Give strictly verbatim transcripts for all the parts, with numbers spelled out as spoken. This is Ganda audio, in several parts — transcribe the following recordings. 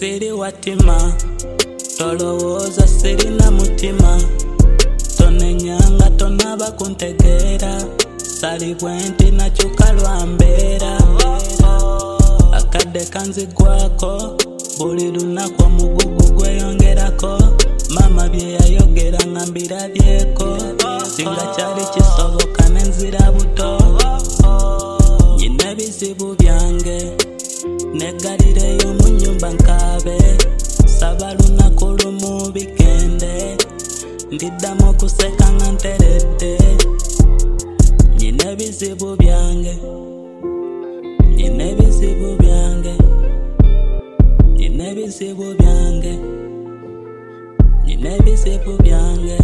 siri watima, tolowooza sirina mutima, tonenyanga tonaba kuntegeera, salibwe nti nakyuka lwa mbeera, akadde kanzigwako, buli lunaku omugugu gweyongerako, mama bye yayogera nga mbirabyeko, singa kyali kisoboka nenzira buto, nyina ebizibu byange, negalireyo mu nnyumba nkaabe, saba lunaku lumu bigende, ndiddamu okuseka nga nteredde, nyina ebizibu byange, nyina ebizibu byange, nyina ebizibu byange, nyina ebizibu byange.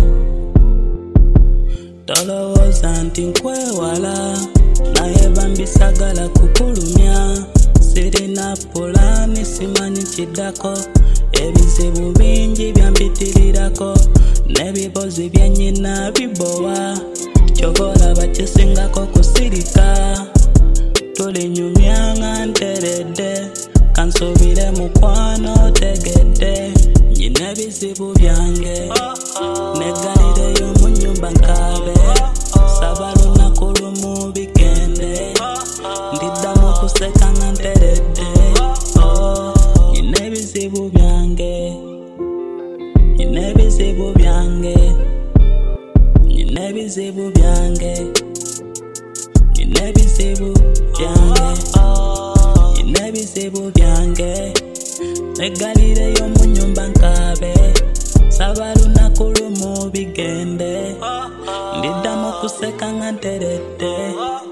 Tolowooza nti nkwewala, naye bambisagala kukulumya, sirina pulaani simanyi kiddako, ebizibu bingi byambitirirako, n'ebibozi bya nnyina bibowa, kyova olaba kisingako kusirika, tulinyumya nga nteredde, kansuubire mukwano tegedde, nyina ebizibu byange, negalireyo mu nnyumba nkaabe, saba lunaku lumu bigende, ndiddamu okuseka nga nteredde, nyina ebizibu byange, nyina ebizibu byange, nyina ebizibu byange, nyina ebizibu byange, nyina ebizibu byange, negalireyo mu nnyumba nkaabe, saba lunaku lumu bigende, ndiddamu okuseka nga nteredde.